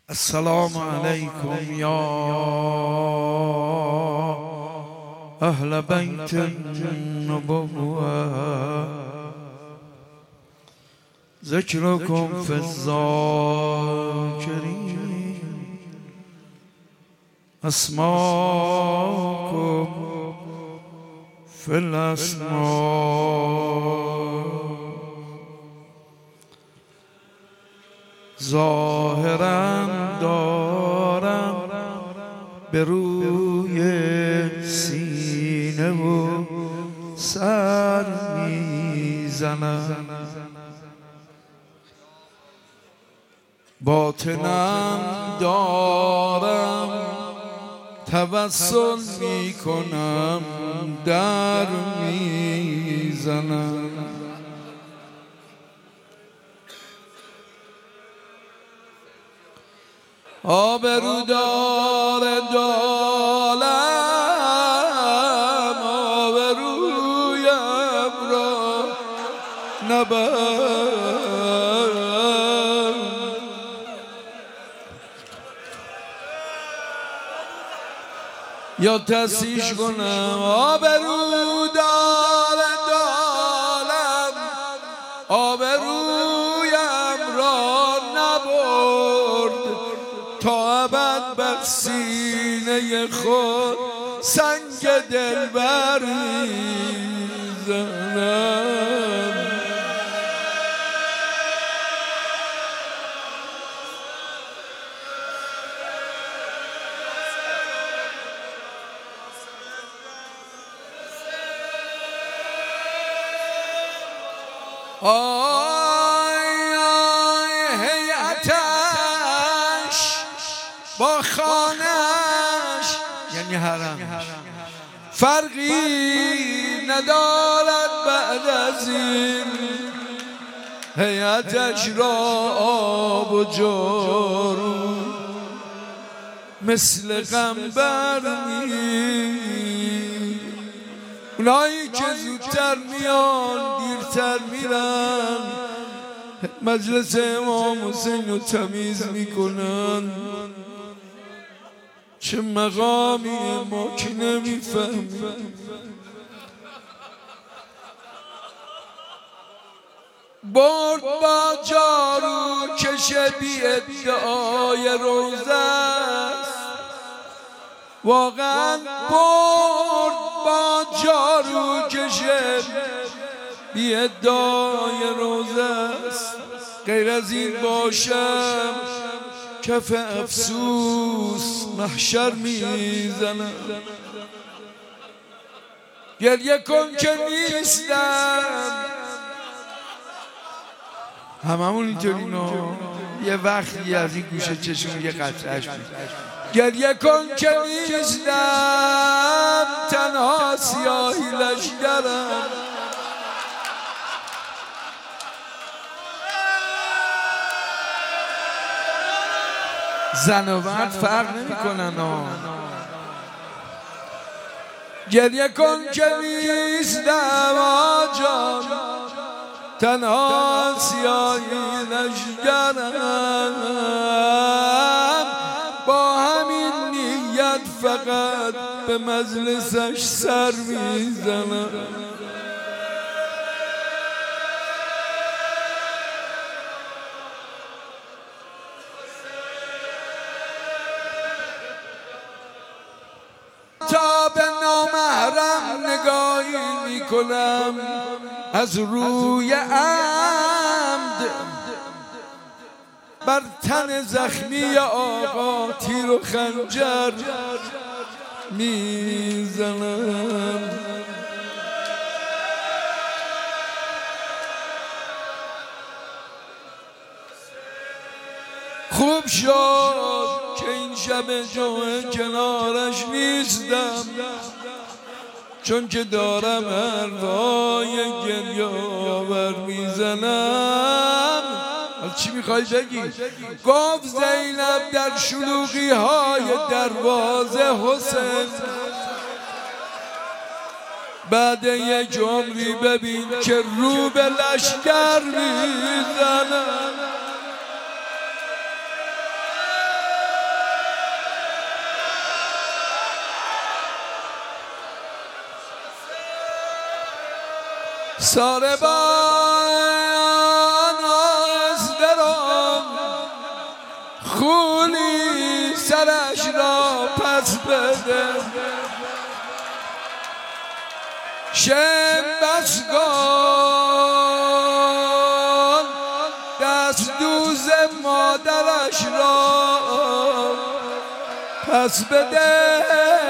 السلام عليكم يا أهل بيت النبوة، ذكركم في الذاكرين، أسماءكم في الأسماء، ظاهرا دارم به روی سینه و سر میزنم، باطنم دارم توسل میکنم در میزنم. آبرودار دالم آبرویم را نبر، یا تصیح کنم آبرودار دالم آبرویم را نبرد، تا ابد بر سینه خود سنگ دلبر میزنم. آی آی هیئتش با خانش یعنی حرم فرقی ندارد بعد از این، هیئتش را آب و جارو مثل قنبر اونایی که زودتر میان دیرتر میرن، مجلس امام حسین رو تمیز میکنن. چه مقامی ما که نمیفهمیم، برد با جارو کشه بی ادعای روزه است، واقعا برد با جارو کشه بی ادعای روزه است. غیر از این باشم کف افسوس محشر میزنم. گریه کن که نیستم، هممون اینطوری نه، یه وقتی از این گوشه چشم یه قطعهش بود. گریه کن که نیستم تنها سیاهی لشگرم، زن و مرد فرق نمی کنن. گریه کن که نیستم آجان تنها سیاهی لشگرم، با همین نیت فقط به مجلسش سر میزنم. تا به نامحرم نگاهی میکنم از روی عمد، بر تن زخمی آقا تیر و خنجر میزنم. خوب شد که این شب جمعه کنارش نیستم، چون که دارم حرفای گریه آور میزنم. چی میخوای بگی؟ گفت زینب در شلوغی های دروازه حسین، بعد یک عمری ببین که رو به لشگر میزنم. ساربان از درم خونی سرش را پس بده شنبسگان دست دوز مادرش را پس بده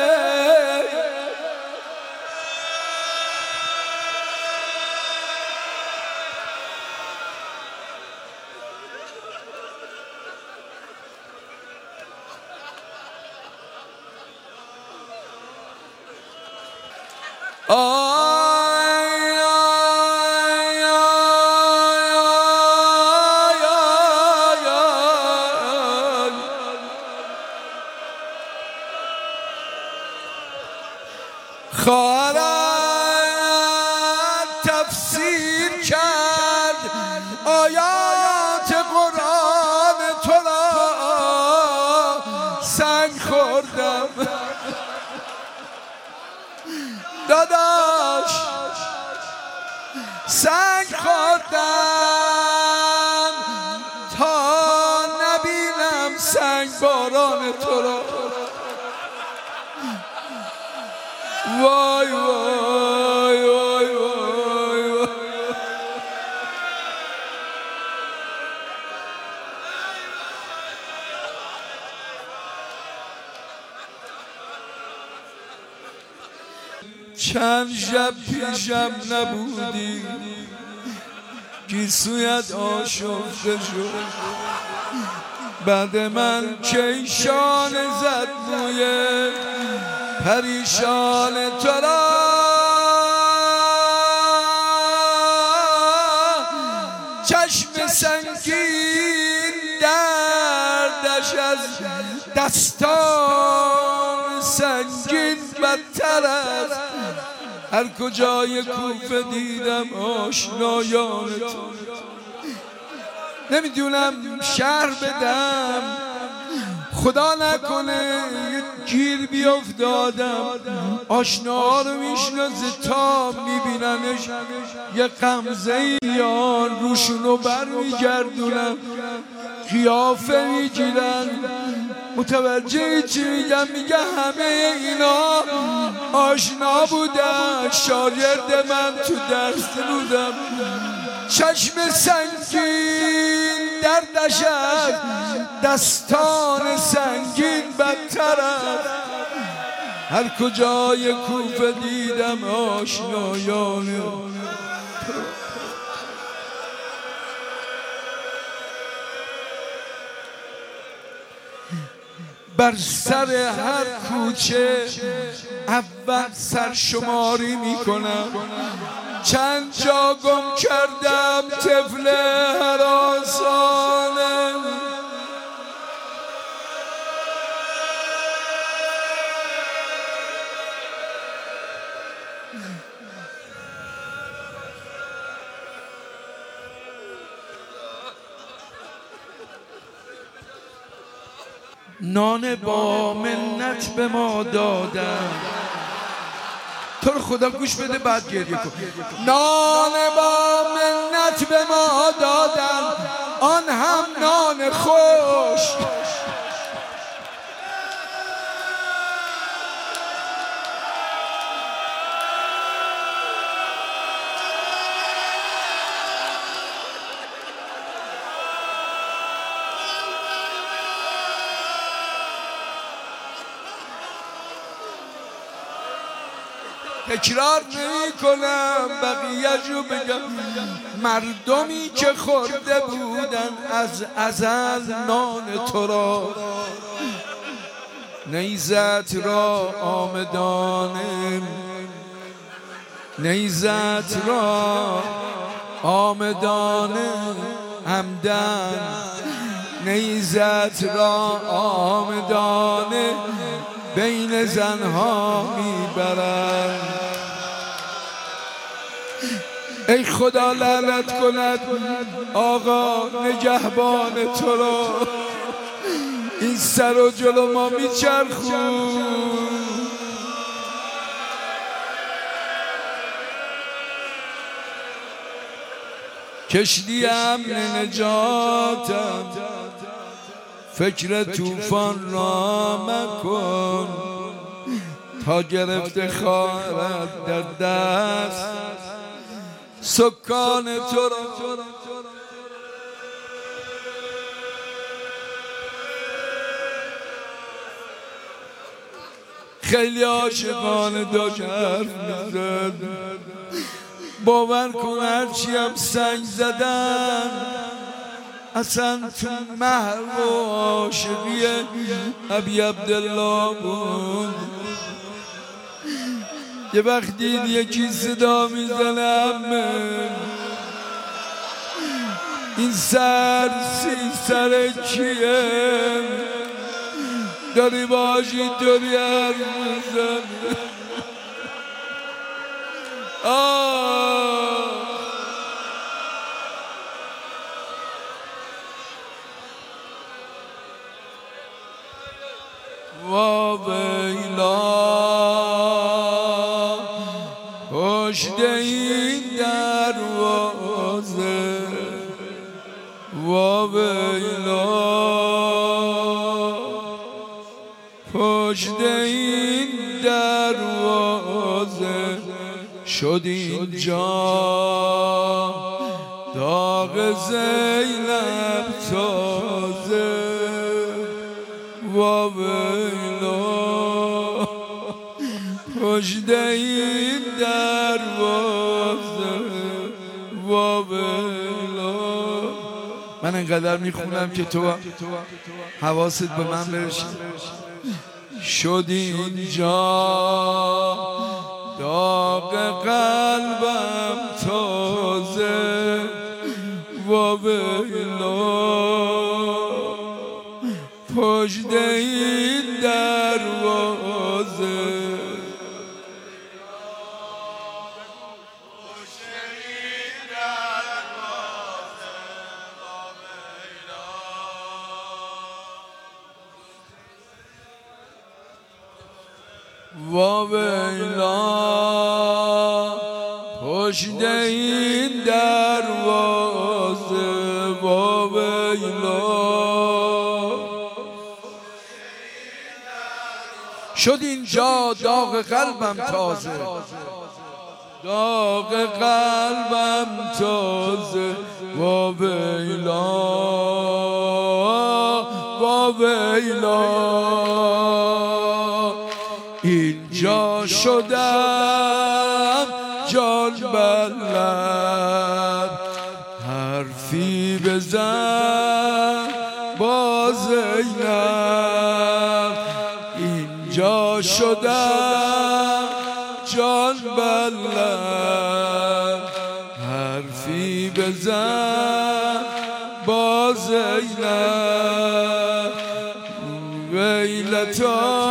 خواهرت تفسیر کرد آیات قرآن تو را سنگ خوردم داداش سنگ خوردم تا نبینم سنگ باران تو را وای وای وای وای وای چند شب پیشم نبودی گیسویت آشفته شد بعد من کیشان زد موی پریشان تو را چشم سنگین دردش از دستان سنگین بدتر است هر کجای کوفه دیدم آشنایان تو نمیدونم شهر بدم خدا نکنه گیر بیافتادم آشناها رو میشناسه تا میبیننش یه غمزه یان روشونو بر میگردونم قیافه میگیرن متوجه چی میگم میگه همه اینا آشنا بودن شاگرد من تو درس بودم چشم سنگین دردش از دستان سنگین بدتر است هر کجای کوفه دیدم آشنایان بر سر هر کوچه اول سرشماری میکنم چند جا گم کردم طفل هراسانه نان با منت به ما دادن تو رو خدا گوش بده بعد گریه کن نان با منت به ما دادن آن هم نان خوش تکرار نمی کنم بقیه جو بگم مردمی که خورده بودن از ازل نان تو را نیزت را آمدانه نیزت را آمدانه همدن نیزت را آمدانه بین زنها میبرن ای خدا لعنت کند آقا نگهبان تو را این سر و جلو ما میچرخون کشتی امن نجاتم، فکر طوفان را مکن، تا گرفته خواهد در دست سکان تو را. خیلی عاشقانه داشت حرف میزد، باور کن هرچی هم سنگ زدن اصلا تو محو و عاشقی ابی عبدالله بود. یه وقت دید یکی صدا میزنه این سر کیه؟ داری باشی دوری حرف میزنه. وا ویلا پشت این دروازه، وا ویلا پشت این دروازه، شد اینجا داغ زینب تازه، وا ویلا پشت این دروازه، وا ویلا. من انقدر میخونم که تو حواست به من برسه. شد اینجا داغ قلبم تازه، وا ویلا پشت این دروازه. وا ویلا پشت این دروازه، وا ویلا شد اینجا داغ قلبم تازه، داغ قلبم تازه، وا ویلا وا ویلا. اینجا شدم جان بلد، حرفی بزن با زینب. اینجا شدم جان بلد، حرفی بزن با زینب. ویلتا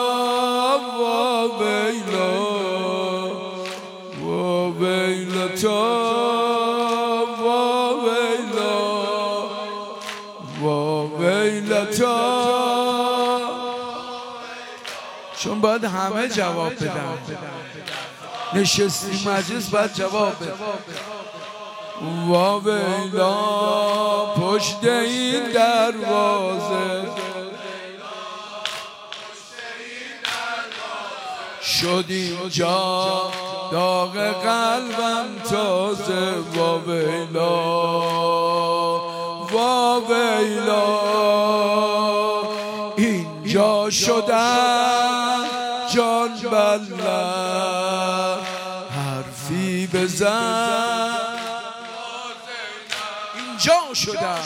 چون باید همه جواب بدن، نشستی مجلس باید جواب بده. وا ویلا پشت این دروازه، شد اینجا داغ قلبم تازه، وا ویلا وا ویلا. اینجا شدم جان بلد، حرفی بزن اینجا شدم.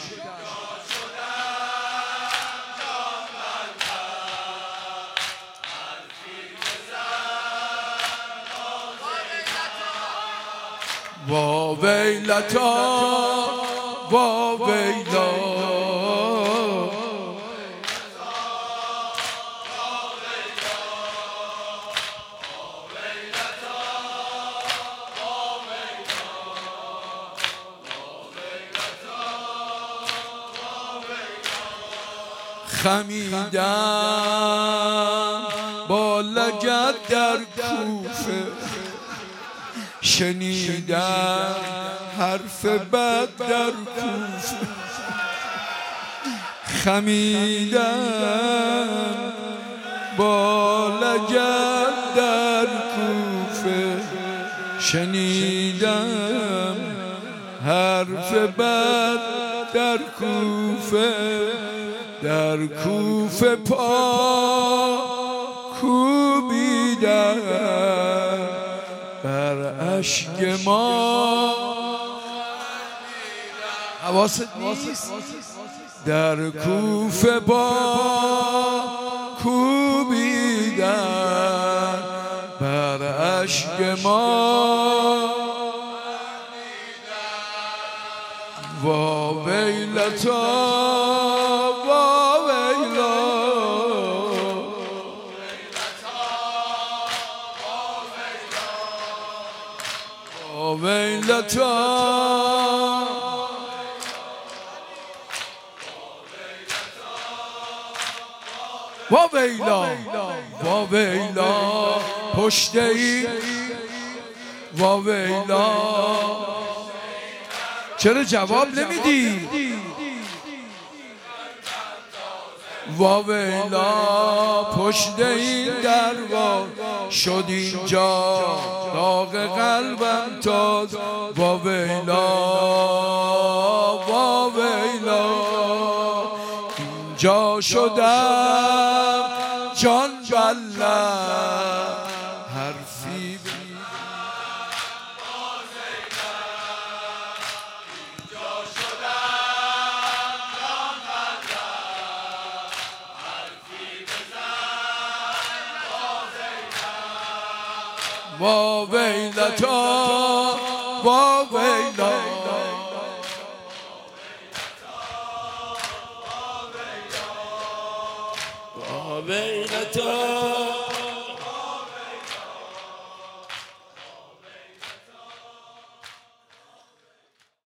وا ویلتا وا ویلا خمیدم با لگد در کوفه، شنیدم حرف بد در کوفه خمیدم با لگد در کوفه شنیدم حرف بد در کوفه در کوفه پا کوبیدم بر اشک ما حواست نیست در کوفه با کوبیدن بر اشک ما وا ویلتا وا ویلا وا ویلتا وا ویلا وا ویلا پشت این وا ویلا چرا جواب نمیدی؟ وا ویلا پشت این دروا شد اینجا داغ قلبم تاز وا ویلا وا ویلا اینجا شدم جان بله حرفی وا ویلتا وا ویلا وا ویلتا